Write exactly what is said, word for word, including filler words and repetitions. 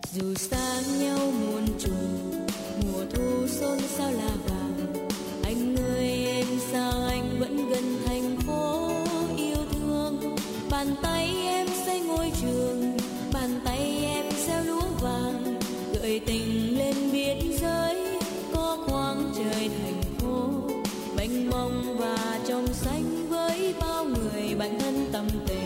Dù xa nhau muôn trùng, mùa thu xôn xao là vàng. Anh ơi em sao anh vẫn gần thành phố yêu thương. Bàn tay em xây ngôi trường, bàn tay em gieo lúa vàng, gợi tình lên biên giới có khoáng trời thành phố mênh mông và trong xanh với bao người bạn thân tâm tình.